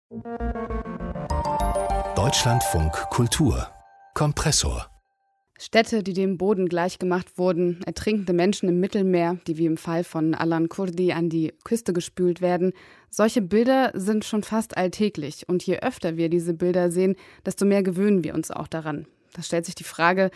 Deutschlandfunk Kultur Kompressor. Städte, die dem Boden gleichgemacht wurden, ertrinkende Menschen im Mittelmeer, die wie im Fall von Alan Kurdi an die Küste gespült werden. Solche Bilder sind schon fast alltäglich. Und je öfter wir diese Bilder sehen, desto mehr gewöhnen wir uns auch daran. Da stellt sich die Frage,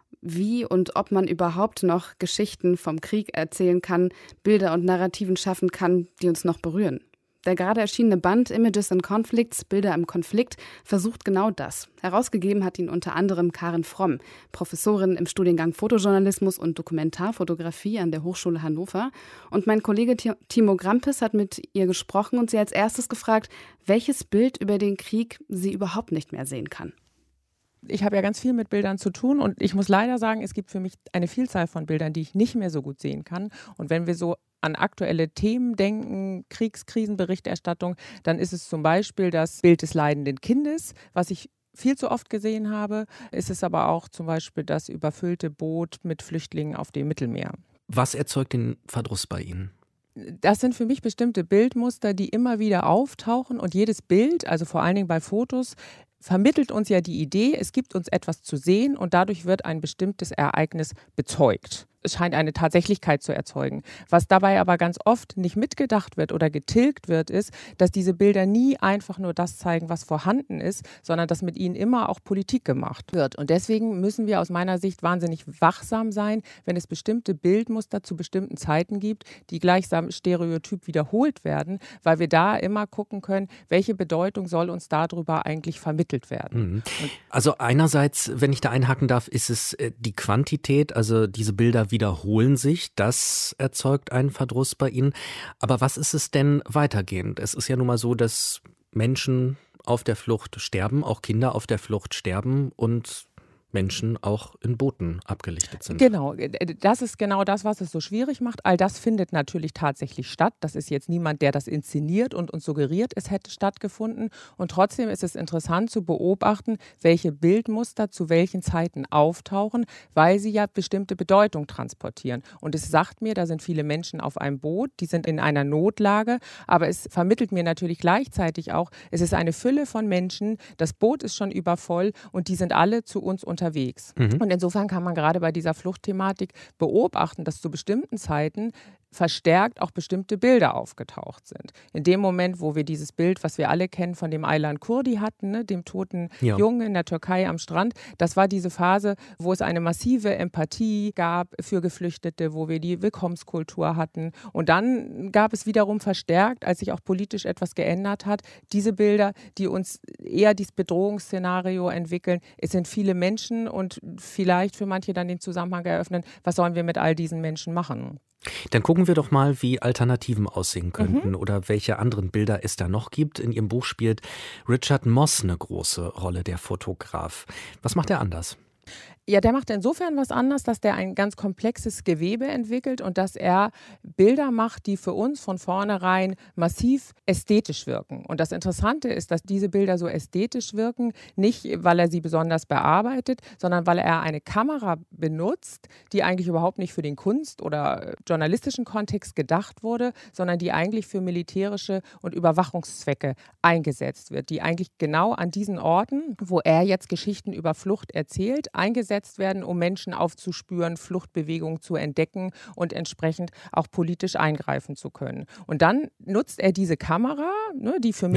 wie und ob man überhaupt noch Geschichten vom Krieg erzählen kann, Bilder und Narrativen schaffen kann, die uns noch berühren. Der gerade erschienene Band Images in Conflicts, Bilder im Konflikt, versucht genau das. Herausgegeben hat ihn unter anderem Karin Fromm, Professorin im Studiengang Fotojournalismus und Dokumentarfotografie an der Hochschule Hannover. Und mein Kollege Timo Grampes hat mit ihr gesprochen und sie als erstes gefragt, welches Bild über den Krieg sie überhaupt nicht mehr sehen kann. Ich habe ja ganz viel mit Bildern zu tun und ich muss leider sagen, es gibt für mich eine Vielzahl von Bildern, die ich nicht mehr so gut sehen kann. Und wenn wir so an aktuelle Themen denken, Krisenberichterstattung, dann ist es zum Beispiel das Bild des leidenden Kindes, was ich viel zu oft gesehen habe. Es ist aber auch zum Beispiel das überfüllte Boot mit Flüchtlingen auf dem Mittelmeer. Was erzeugt den Verdruss bei Ihnen? Das sind für mich bestimmte Bildmuster, die immer wieder auftauchen und jedes Bild, also vor allen Dingen bei Fotos, vermittelt uns ja die Idee, es gibt uns etwas zu sehen und dadurch wird ein bestimmtes Ereignis bezeugt. Es scheint eine Tatsächlichkeit zu erzeugen. Was dabei aber ganz oft nicht mitgedacht wird oder getilgt wird, ist, dass diese Bilder nie einfach nur das zeigen, was vorhanden ist, sondern dass mit ihnen immer auch Politik gemacht wird. Und deswegen müssen wir aus meiner Sicht wahnsinnig wachsam sein, wenn es bestimmte Bildmuster zu bestimmten Zeiten gibt, die gleichsam stereotyp wiederholt werden, weil wir da immer gucken können, welche Bedeutung soll uns darüber eigentlich vermittelt werden. Also einerseits, wenn ich da einhaken darf, ist es die Quantität, also diese Bilder wiederholen sich, das erzeugt einen Verdruss bei Ihnen. Aber was ist es denn weitergehend? Es ist ja nun mal so, dass Menschen auf der Flucht sterben, auch Kinder auf der Flucht sterben und Menschen auch in Booten abgelichtet sind. Genau, das ist genau das, was es so schwierig macht. All das findet natürlich tatsächlich statt. Das ist jetzt niemand, der das inszeniert und uns suggeriert, es hätte stattgefunden. Und trotzdem ist es interessant zu beobachten, welche Bildmuster zu welchen Zeiten auftauchen, weil sie ja bestimmte Bedeutung transportieren. Und es sagt mir, da sind viele Menschen auf einem Boot, die sind in einer Notlage, aber es vermittelt mir natürlich gleichzeitig auch, es ist eine Fülle von Menschen, das Boot ist schon übervoll und die sind alle zu uns unterwegs. Und insofern kann man gerade bei dieser Fluchtthematik beobachten, dass zu bestimmten Zeiten verstärkt auch bestimmte Bilder aufgetaucht sind. In dem Moment, wo wir dieses Bild, was wir alle kennen, von dem Aylan Kurdi hatten, ne, dem toten Jungen in der Türkei am Strand, das war diese Phase, wo es eine massive Empathie gab für Geflüchtete, wo wir die Willkommenskultur hatten. Und dann gab es wiederum verstärkt, als sich auch politisch etwas geändert hat, diese Bilder, die uns eher dieses Bedrohungsszenario entwickeln. Es sind viele Menschen und vielleicht für manche dann den Zusammenhang eröffnen, was sollen wir mit all diesen Menschen machen? Dann gucken wir doch mal, wie Alternativen aussehen könnten oder welche anderen Bilder es da noch gibt. In Ihrem Buch spielt Richard Moss eine große Rolle, der Fotograf. Was macht er anders? Ja, der macht insofern was anders, dass der ein ganz komplexes Gewebe entwickelt und dass er Bilder macht, die für uns von vornherein massiv ästhetisch wirken. Und das Interessante ist, dass diese Bilder so ästhetisch wirken, nicht weil er sie besonders bearbeitet, sondern weil er eine Kamera benutzt, die eigentlich überhaupt nicht für den Kunst- oder journalistischen Kontext gedacht wurde, sondern die eigentlich für militärische und Überwachungszwecke eingesetzt wird, die eigentlich genau an diesen Orten, wo er jetzt Geschichten über Flucht erzählt, eingesetzt werden, um Menschen aufzuspüren, Fluchtbewegungen zu entdecken und entsprechend auch politisch eingreifen zu können. Und dann nutzt er diese Kamera, ne, die für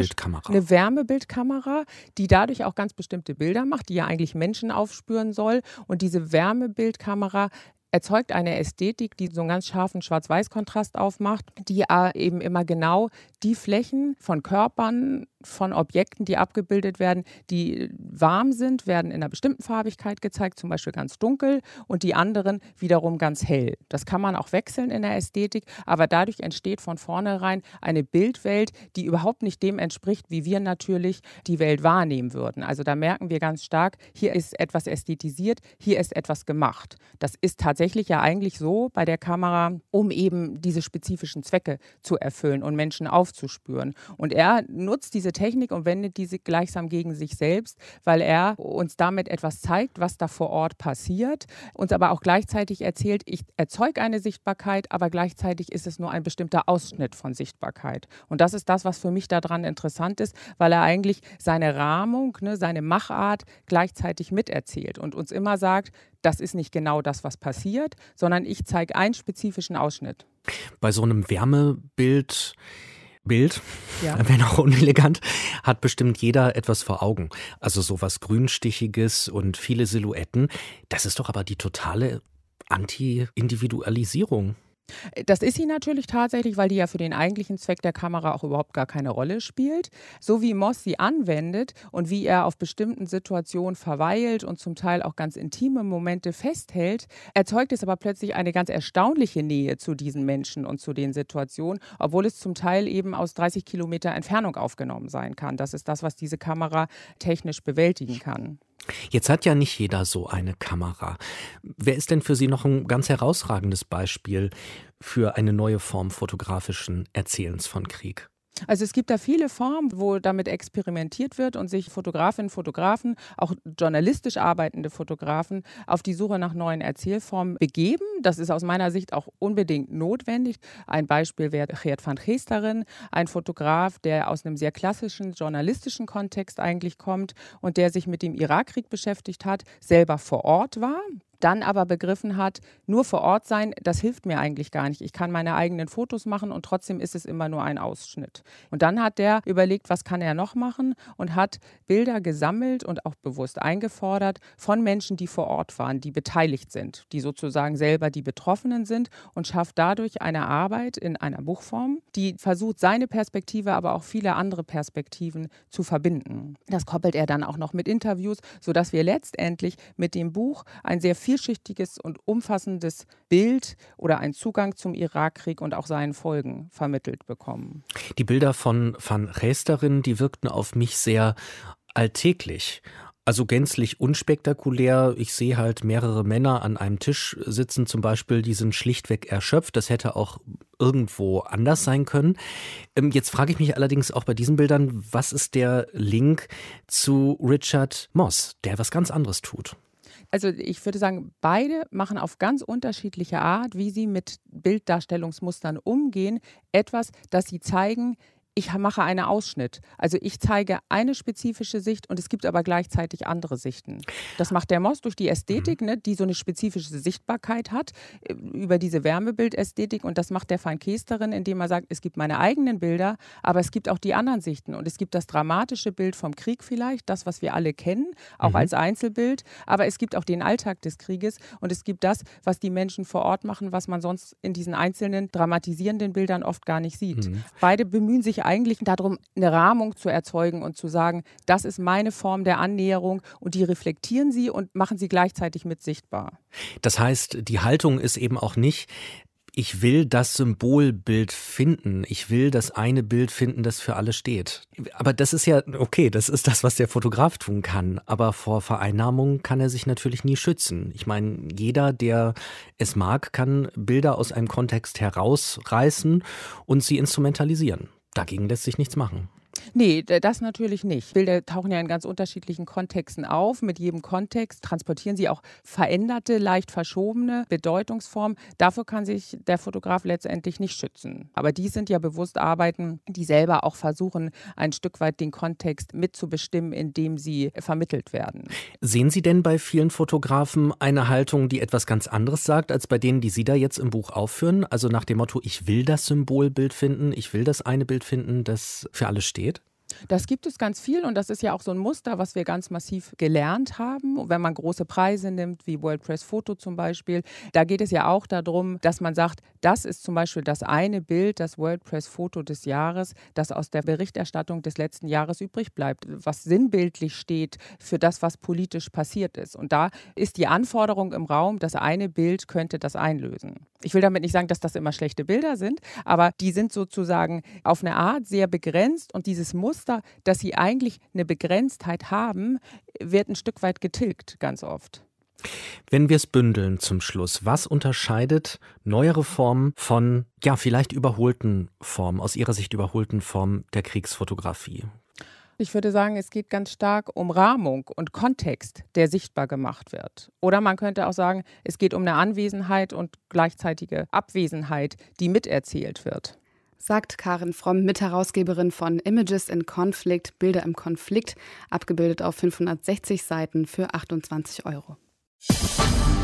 eine Wärmebildkamera, die dadurch auch ganz bestimmte Bilder macht, die ja eigentlich Menschen aufspüren soll. Und diese Wärmebildkamera erzeugt eine Ästhetik, die so einen ganz scharfen Schwarz-Weiß-Kontrast aufmacht, die eben immer genau die Flächen von Körpern, von Objekten, die abgebildet werden, die warm sind, werden in einer bestimmten Farbigkeit gezeigt, zum Beispiel ganz dunkel und die anderen wiederum ganz hell. Das kann man auch wechseln in der Ästhetik, aber dadurch entsteht von vornherein eine Bildwelt, die überhaupt nicht dem entspricht, wie wir natürlich die Welt wahrnehmen würden. Also da merken wir ganz stark, hier ist etwas ästhetisiert, hier ist etwas gemacht. Das ist tatsächlich tatsächlich ja eigentlich so bei der Kamera, um eben diese spezifischen Zwecke zu erfüllen und Menschen aufzuspüren. Und er nutzt diese Technik und wendet diese gleichsam gegen sich selbst, weil er uns damit etwas zeigt, was da vor Ort passiert, uns aber auch gleichzeitig erzählt, ich erzeuge eine Sichtbarkeit, aber gleichzeitig ist es nur ein bestimmter Ausschnitt von Sichtbarkeit. Und das ist das, was für mich daran interessant ist, weil er eigentlich seine Rahmung, seine Machart gleichzeitig miterzählt und uns immer sagt, das ist nicht genau das, was passiert, sondern ich zeige einen spezifischen Ausschnitt. Bei so einem Wärmebild, Ja. wenn auch unelegant, hat bestimmt jeder etwas vor Augen. Also sowas Grünstichiges und viele Silhouetten. Das ist doch aber die totale Anti-Individualisierung. Das ist sie natürlich tatsächlich, weil die ja für den eigentlichen Zweck der Kamera auch überhaupt gar keine Rolle spielt. So wie Moss sie anwendet und wie er auf bestimmten Situationen verweilt und zum Teil auch ganz intime Momente festhält, erzeugt es aber plötzlich eine ganz erstaunliche Nähe zu diesen Menschen und zu den Situationen, obwohl es zum Teil eben aus 30 Kilometer Entfernung aufgenommen sein kann. Das ist das, was diese Kamera technisch bewältigen kann. Jetzt hat ja nicht jeder so eine Kamera. Wer ist denn für Sie noch ein ganz herausragendes Beispiel für eine neue Form fotografischen Erzählens von Krieg? Also es gibt da viele Formen, wo damit experimentiert wird und sich Fotografinnen und Fotografen, auch journalistisch arbeitende Fotografen, auf die Suche nach neuen Erzählformen begeben. Das ist aus meiner Sicht auch unbedingt notwendig. Ein Beispiel wäre Geert van Geesteren, ein Fotograf, der aus einem sehr klassischen journalistischen Kontext eigentlich kommt und der sich mit dem Irakkrieg beschäftigt hat, selber vor Ort war. Dann aber begriffen hat, nur vor Ort sein, das hilft mir eigentlich gar nicht. Ich kann meine eigenen Fotos machen und trotzdem ist es immer nur ein Ausschnitt. Und dann hat der überlegt, was kann er noch machen und hat Bilder gesammelt und auch bewusst eingefordert von Menschen, die vor Ort waren, die beteiligt sind, die sozusagen selber die Betroffenen sind und schafft dadurch eine Arbeit in einer Buchform, die versucht, seine Perspektive, aber auch viele andere Perspektiven zu verbinden. Das koppelt er dann auch noch mit Interviews, sodass wir letztendlich mit dem Buch ein sehr vielschichtiges und umfassendes Bild oder einen Zugang zum Irakkrieg und auch seinen Folgen vermittelt bekommen. Die Bilder von Van Geesteren, die wirkten auf mich sehr alltäglich. Also gänzlich unspektakulär. Ich sehe halt mehrere Männer an einem Tisch sitzen zum Beispiel, die sind schlichtweg erschöpft. Das hätte auch irgendwo anders sein können. Jetzt frage ich mich allerdings auch bei diesen Bildern, was ist der Link zu Richard Moss, der was ganz anderes tut? Also ich würde sagen, beide machen auf ganz unterschiedliche Art, wie sie mit Bilddarstellungsmustern umgehen, etwas, das sie zeigen, ich mache einen Ausschnitt. Also ich zeige eine spezifische Sicht und es gibt aber gleichzeitig andere Sichten. Das macht der Moss durch die Ästhetik, die so eine spezifische Sichtbarkeit hat, über diese Wärmebildästhetik. Und das macht der Van Geesteren, indem er sagt, es gibt meine eigenen Bilder, aber es gibt auch die anderen Sichten. Und es gibt das dramatische Bild vom Krieg vielleicht, das, was wir alle kennen, auch als Einzelbild. Aber es gibt auch den Alltag des Krieges und es gibt das, was die Menschen vor Ort machen, was man sonst in diesen einzelnen dramatisierenden Bildern oft gar nicht sieht. Beide bemühen sich eigentlich darum, eine Rahmung zu erzeugen und zu sagen, das ist meine Form der Annäherung und die reflektieren sie und machen sie gleichzeitig mit sichtbar. Das heißt, die Haltung ist eben auch nicht, ich will das Symbolbild finden. Ich will das eine Bild finden, das für alle steht. Aber das ist ja okay, das ist das, was der Fotograf tun kann. Aber vor Vereinnahmung kann er sich natürlich nie schützen. Ich meine, jeder, der es mag, kann Bilder aus einem Kontext herausreißen und sie instrumentalisieren. Dagegen lässt sich nichts machen. Nee, das natürlich nicht. Bilder tauchen ja in ganz unterschiedlichen Kontexten auf. Mit jedem Kontext transportieren sie auch veränderte, leicht verschobene Bedeutungsformen. Dafür kann sich der Fotograf letztendlich nicht schützen. Aber die sind ja bewusst Arbeiten, die selber auch versuchen, ein Stück weit den Kontext mitzubestimmen, in dem sie vermittelt werden. Sehen Sie denn bei vielen Fotografen eine Haltung, die etwas ganz anderes sagt, als bei denen, die Sie da jetzt im Buch aufführen? Also nach dem Motto, ich will das Symbolbild finden, ich will das eine Bild finden, das für alle steht? Das gibt es ganz viel und das ist ja auch so ein Muster, was wir ganz massiv gelernt haben. Und wenn man große Preise nimmt, wie World Press Photo zum Beispiel, da geht es ja auch darum, dass man sagt, das ist zum Beispiel das eine Bild, das World Press Photo des Jahres, das aus der Berichterstattung des letzten Jahres übrig bleibt, was sinnbildlich steht für das, was politisch passiert ist. Und da ist die Anforderung im Raum, das eine Bild könnte das einlösen. Ich will damit nicht sagen, dass das immer schlechte Bilder sind, aber die sind sozusagen auf eine Art sehr begrenzt und dieses Muster, dass sie eigentlich eine Begrenztheit haben, wird ein Stück weit getilgt, ganz oft. Wenn wir es bündeln zum Schluss, was unterscheidet neuere Formen von, vielleicht überholten Formen, aus Ihrer Sicht überholten Formen der Kriegsfotografie? Ich würde sagen, es geht ganz stark um Rahmung und Kontext, der sichtbar gemacht wird. Oder man könnte auch sagen, es geht um eine Anwesenheit und gleichzeitige Abwesenheit, die miterzählt wird. Sagt Karin Fromm, Mitherausgeberin von Images in Conflict, Bilder im Konflikt, abgebildet auf 560 Seiten für 28 €.